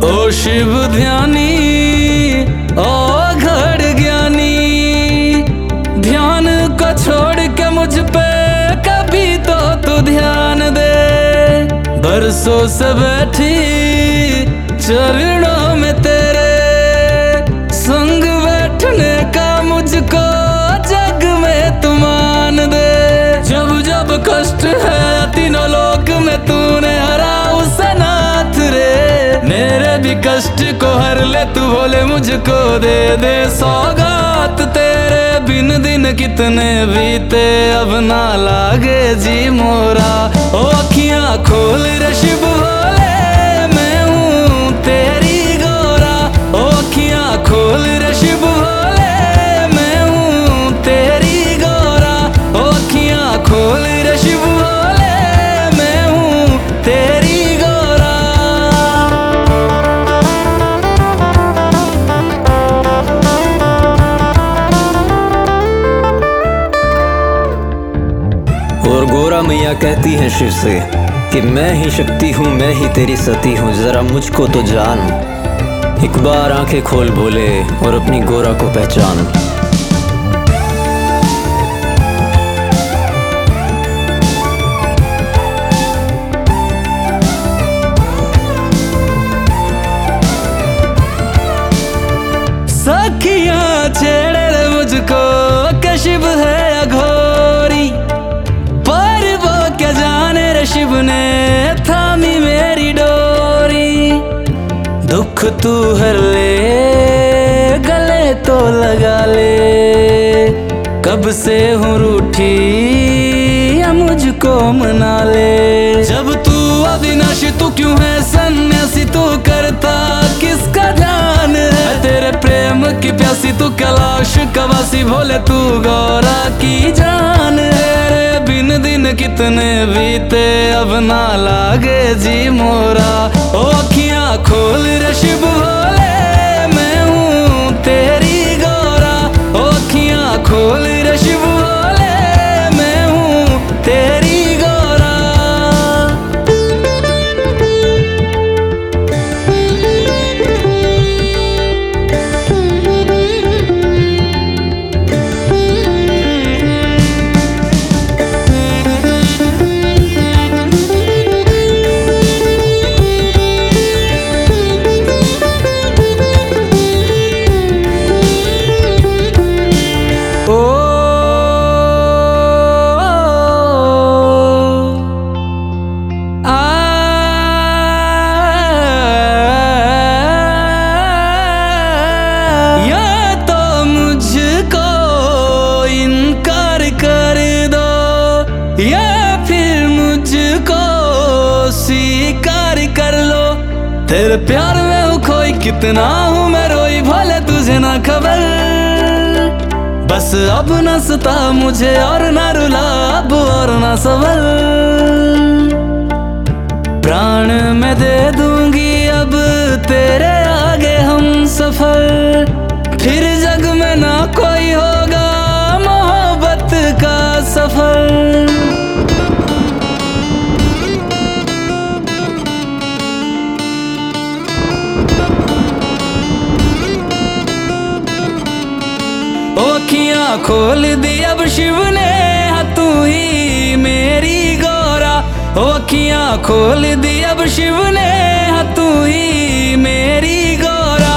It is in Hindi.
ओ शिव ध्यानी ओ घड़ ज्ञानी, ध्यान को छोड़ के मुझ पे कभी तो तू ध्यान दे। बरसों से बैठी चरणों में तेरे, संग बैठने का मुझको जग में तू मान दे। जब जब कष्ट है तीनों लोक में तूने हरा उसे नाथ रे, मेरे भी कष्ट को हर ले तू बोले मुझको दे दे सौगात। तेरे बिन दिन कितने बीते अब ना लागे जी मोरा। ओ अखियां खोल रे शिव भोले, मैं हूँ तेरी गोरा। ओ अखियां खोल रे शिव भोले, मैं हूँ तेरी गोरा। ओ अखियां खोल रे शिव भोले, मैं हूँ तेरी गोरा। और गोरा मैया कहती है शिव से कि मैं ही शक्ति हूँ, मैं ही तेरी सती हूँ, जरा मुझको तो जान। एक बार आंखें खोल बोले और अपनी गोरा को पहचान। सखियां छेड़े रे मुझको के शिव है अघोरी, पर वो क्या जाने रे शिव ने थामी मेरी डोरी। दुख तू हर ले गले तो लगा ले, कब से हूँ रूठी या मुझको मना ले। जब तू अविनाशी तू क्यों है सन्यासी, तू करता किसका ध्यान है। तेरे प्रेम की प्यासी तू कैलाश कवासी, भोले तू गौरा की जान है रे। बिन दिन कितने बीते अब ना लागे जी मोरा। ओ अखियां खोल रे शिव भोले, मैं हूँ तेरी गोरा। ओ अखियां खोल रे शिव भोले, मैं हूँ तेरी गोरा। या फिर मुझको स्वीकार कर लो, तेरे प्यार में हूँ खोई, कितना हूँ मैं रोई, भले तुझे ना खबर। बस अब न सता मुझे और न रुला, अब और न सवर। प्राण मैं दे दूंगी अब तेरे आगे हम सफर, फिर जग में ना कोई होगा मोहब्बत का सफर। अखियां खोल दी अब शिव ने, तू ही मेरी गोरा। अखियां खोल दी अब शिव ने, तू ही मेरी गोरा।